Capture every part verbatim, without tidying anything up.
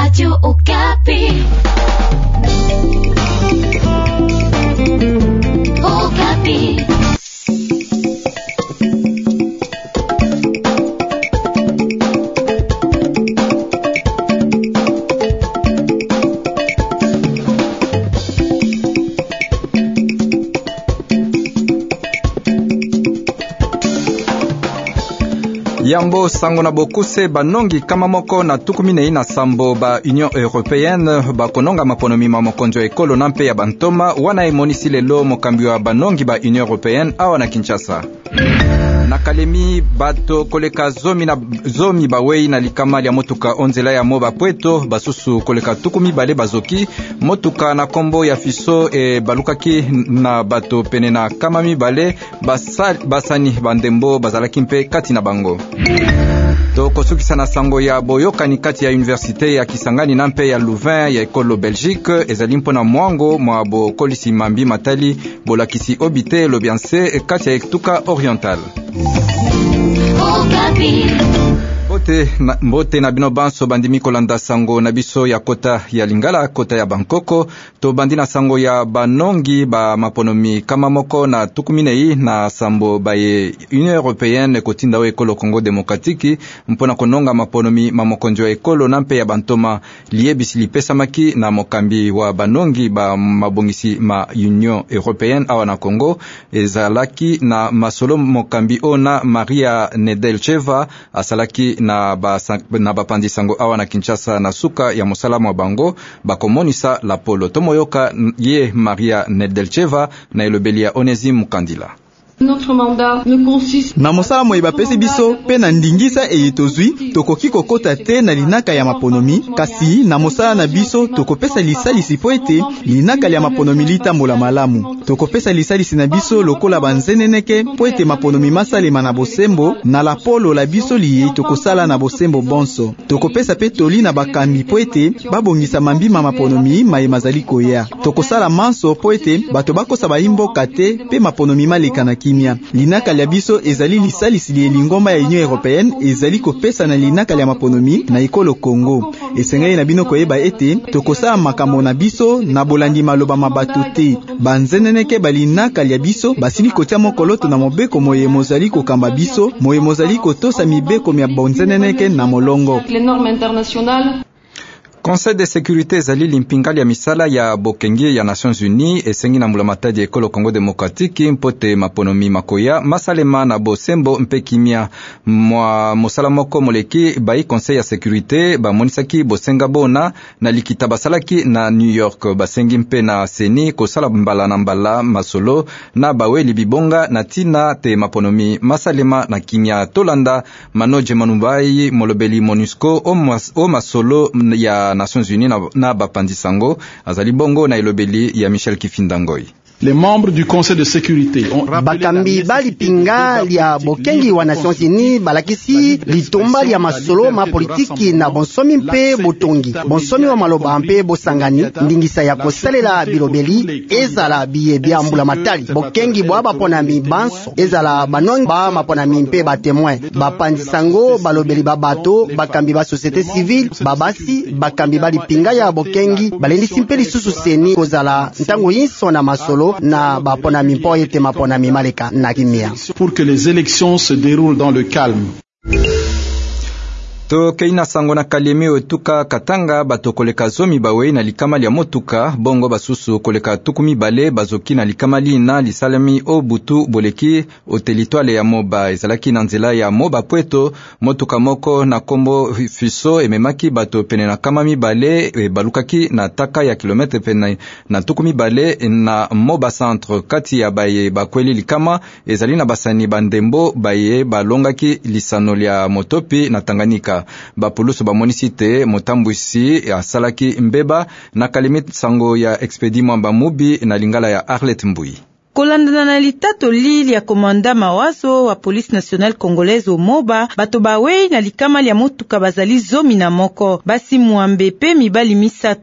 Radio Okapi. Okapi. Yambo sango na bokuse banongi kama moko na tukumine na sambo ba Union Européenne ba kononga maponomi ma mokonjo ekolo na mpe ya bantoma wana emonisi lelo mokambi wa banongi ba Union Européenne awa na Kinshasa. Na Kalemi bato koleka zomi na zomi bawei na likama ya motuka onzela ya moba pweto basusu koleka tukumi bale bazoki motuka na kombo ya fiso e balukaki na bato pene na kamami bale basali, basani bandembo bazalaki mpe kati na bango. To kosukisa na sango ya boyokani kati ya universite ya Kisangani na mpe ya Louvain ya ekolo Belgique ezali mpona mwango mwa bokolisi mambi matali bolakisi obite lobianse kati ya etuka oriental. Mbote na, mbote na bino banso bandimi kolanda sango na biso ya kota ya Lingala, kota ya Bangkoko, to bandina sango ya banongi ba maponomi kama moko na tukuminei na sambo baye Union Européenne kotinda we ekolo Congo Demokratiki mpona kononga maponomi mamokonjo ekolo na mpe ya bantoma liebisi lipesamaki na mokambi wa banongi ba mabongisi ma Union Européenne awa na Congo ezalaki na masolo mokambi ona Maria Nedelcheva asalaki na ba na bapandi sango awa na Kinshasa na suka ya mosala mwa bango bakomonisa la polo tomoyoka ye Maria Nedelcheva na elobelia Onésime Mukandila. Notre mandat ne consiste na mosala mo ebapesi biso pe na ndingisa eyetozwi tokoki kokota te na linaka ya maponomi kasi na mosala na biso tokopesa lisalisi po ete linaka ya maponomi litambola malamu tokopesa lisalisi na biso lokola banzeneneke po ete maponomi masalema na bosembo na la polo la biso liye tokosala na bosembo bonso tokopesa pe toli na bakambi po ete babongisa mambima maponomi mayemazali koya tokosala manso po ete bato bakosa bayimboka te pe maponomi maleka na kimia. Linaka ya biso ezali lisalisi li lingomba ya Union Européenne ezali kopesa na linaka ya maponomi na ekolo Congo. Esengai na bino koyeba ete tokosala makambo na biso na bolandi maloba mabato te. Banzeneneke balinaka ya biso basili kotia mokoloto na mobeko moye mozali kokamba biso moye mozali kotosa mibeko ya bonzeneneke na molongo. les normes internationales. Conseil de sécurité zali limpingali ya misala ya bokengi ya Nations Unies esengi na mulamatadi ekolo Congo Demokratiki mpote maponomi makoya masalema na bosembo mpe kimia mwa mosala moko moleki bai Conseil ya sécurité ba monisaki bosenga bona na likita basalaki na New York basengi mpe na seni kosala mbala na mbala masolo na baweli bibonga na tina te maponomi masalema na kimia tolanda Manoje Manubai molobeli MONUSCO o masolo ya Nations Unies na, na bapandi sango azali bongo na elobeli ya Michel Kifindangoi. Les membres du Conseil de sécurité ont bakambi bali pinga lia bokengi wa Nations Unies balakisi litomba lia masolo ma politiki na bonsomi mpe botongi bonsomi wa maloba mpe bosangani ndingisa ya kosalela bilobeli ezala biye bia mbula matali bokengi bwa bapona mi banso ezala banongi ba mapona mi mpe ba témoin bapandi sango balobeli babato bakambi ba société civile babasi bakambi bali pinga ya bokengi balendisi mpe lisusu seni kozala ntango yinso na masolo na bapona mimpo ete mapona mimaleka na kimia pour que les élections se déroulent dans le calme. To keina sango na Kalemi otuka Katanga bato koleka zomi bawe na likamali ya motuka bongo basusu koleka tukumi bale bazoki na likamali na lisalami o butu boleki o telitoile ya moba ezalaki na nzela ya moba pweto motuka moko na kombo fiso ememaki bato pene na kamami bale e balukaki na taka ya kilometre pene na tukumi bale na moba centre kati ya baye bakweli likama ezali na basani bandembo baye balongaki lisano ya motopi na Tanganyika. Bapulusu ba monisite motambwisi asalaki mbeba na Kalemi sango ya expedi mwamba mubi na lingala ya Arlette Mbui. Kolandana na litato lili ya komanda mawazo wa police nationale congolaise moba bato bawe na likama ya motuka bazali zomi na moko basi muambe pe mibali misato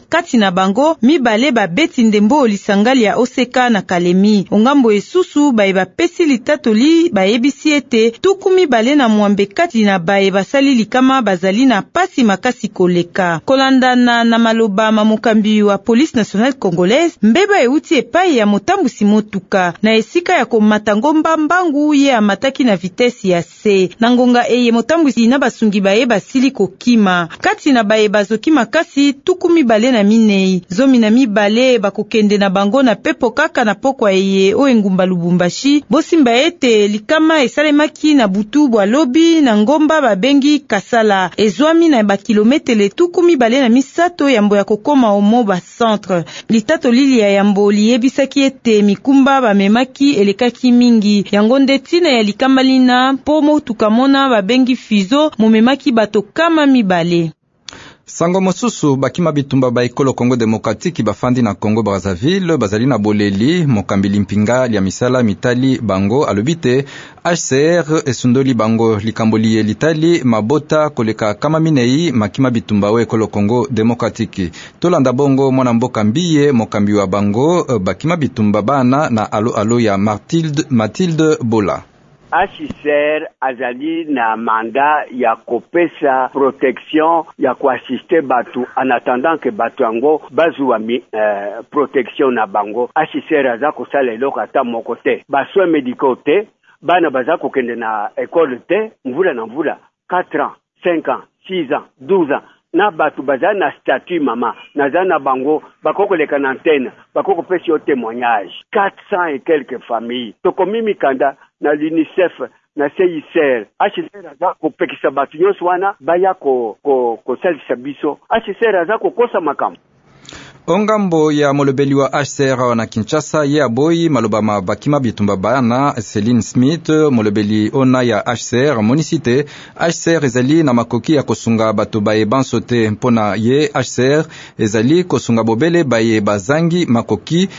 kati na bango mibale babeti ndembo lisangali ya Oseka na Kalemi. Ongambo esusu baye bapesi litatoli bayebisi ete tuku mibale na mwambe kati na baye basali likama bazali na pasi makasi koleka. Kolandana na maloba mamukambi wa Police Nationale Congolaise, mbeba euti epai ya motambusi motuka na esika ya komata ngomba mbangu ye amataki na vitesi ya C. Na ngonga eye motambusi na basungi baye basili kokima. Kati na baye bazoki makasi tuku mibale na minei. Zomi na mibale bakokende na bango na pepo kaka na pokwa eye o engumba Lubumbashi. Bosimba ete likama esalemaki na butu bwa lobi na ngomba babengi Kasala. Ezwami na bakilometele tuku mibale na misato yambo ya kokoma omo ba centre. Litato lili ya yambo liyebisaki ete mikumba bamemaki elekaki mingi. Yango ndetina ya likama lina pomo tukamona babengi Fizo mumemaki bato kama mibale. Sango mosusu bakima bitumba ba ekolo Kongo Demokratiki bafandi na Kongo Brazzaville bazali na boleli mokambili mpinga lia misala mitali bango alobite H C R esundoli bango likamboli litali mabota koleka kama minei makima bitumba wa ekolo Kongo Demokratiki. Tolanda bongo mwana mboka mbiye mokambi wa bango bakima bitumba bana na alo alo ya Mathilde, Mathilde Bola. H C R azali na manda ya kopesa protection ya kuasiste batu en attendant que batu yango bazwa mi uh, protection na bango. H C R aza kosala eloko ata moko te, baswe mediko te, bana baza kokende na ekole te, mvula na mvula quatre ans, cinq ans, six ans, douze ans. Na batu baza na statut mama naza na bango bakokoleka na antenne bakokopesi yo témoignage quatre cents et quelques familles tokomi mikanda na l'UNICEF na C I C R. H C R aza kopekisa batu nyonso wana baya ko ko kosalisa biso. H C R aza kokosa makambo. Ongambo ya molobeli wa H C R na Kinshasa ye aboyi maloba mabakima bitumba bana Celine Smith molobeli ona ya H C R monisite H C R ezali na makoki ya kosunga bato baye bansote mpona ye H C R ezali kosunga bobele baye bazangi makoki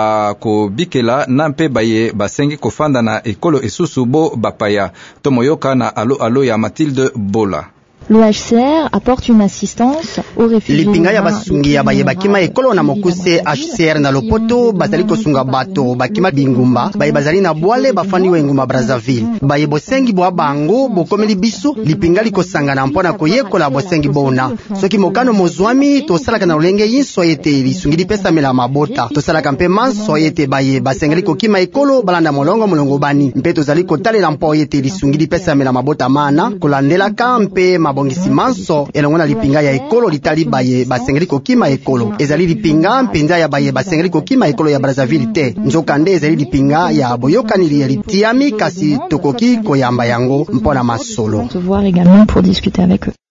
makobikela na mpe baye basengi kofanda na ekolo esusu bo bapaya. Tomoyoka na alo alo ya Mathilde Bola. Le H C R apporte une assistance aux réfugiés. Lipinga ya basungi ya baye bakima ekolo na mokuse H C R na lopoto bazali kosunga bato bakima bingumba baye bazali na bwale bafandi wa ngumba Brazzaville baye bosengi bwa bango bokomeli biso lipinga likosanga na mpona koyekola bosengi bona soki mokano mozwami tosalaka na lolenge yinso yete lisungi lipesa mela mabota tosalaka mpe manso yete baye basengeli kokima ekolo balanda molongo molongo bani mpe tozali kotalela mpo yete lisungi lipesa mela mabota mana kolandela kampe mabongisi manso elongo na lipinga ya ekolo litali baye basengeli kokima ekolo ezali lipinga mpenza ya baye basengeli kokima ekolo ya Brazzaville te nzokande ezali lipinga ya boyokanili ya litiami kasi tokoki koyamba yango mpona masolo. Se voir également pour discuter avec eux.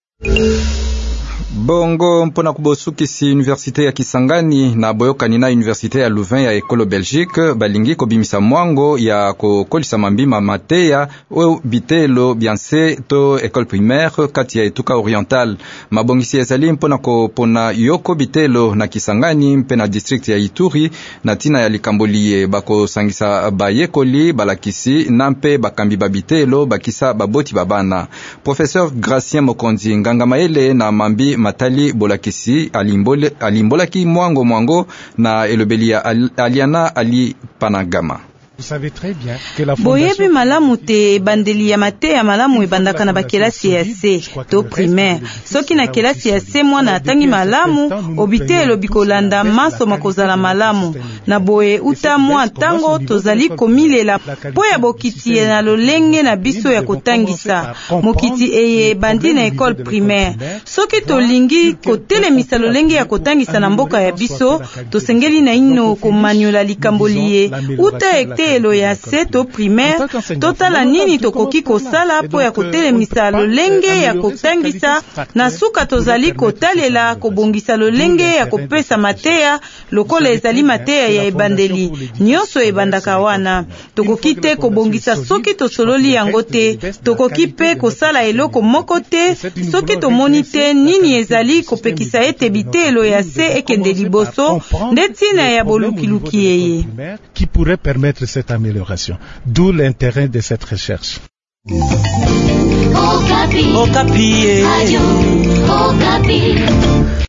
Bongo mpona kubosukisi Université ya Kisangani na boyokani na Université ya Louvain ya ekolo Belgique balingi kobimisa mwango ya kokolisa mambima mateya o bitelo bianse to école primaire kati ya etuka oriental. Mabongisi ezali mpona kopona yoko bitelo na Kisangani mpe na district ya Ituri na tina ya likamboliye bako sangisa bayekoli balakisi na mpe bakambi babitelo bakisa baboti babana. Professeur Gracien Mokonzi nganga maele na mambi Matali Bolakisi alimbole alimbolaki mwango mwango na elobeli ya Aliana Ali Panagama. Boyebi malamu te bandeli ya mate ya malamu ebandaka na bakelasi ya C to primaire. Soki na kelasi ya C mwana atangi malamu obite elobi kolanda maso makozala malamu na boye uta mwa tango tozali komilela po ya bokiti na lolenge na biso ya kotangisa mokiti eye bandi na ekole primaire. Soki tolingi kotelemisa lolenge ya kotangisa na mboka ya biso tosengeli na ino komanyola likamboliye uta ekte elo ya seto primaire totala nini tokoki kosala po ya kotelemisa lolenge ya kotangisa na suka tozali kotalela kobongisa lolenge ya kopesa mateya lokola ezali mateya ya ebandeli nyonso ebandaka wana tokoki te kobongisa soki tosololi yango te tokoki pe kosala eloko moko te soki tomoni te nini ezali kopekisa ete bitelo ya se ekende liboso ndetina ya bolukiluki eye qui pourrait permettre cette amélioration. D'où l'intérêt de cette recherche. Okapi. Okapi. Radio Okapi.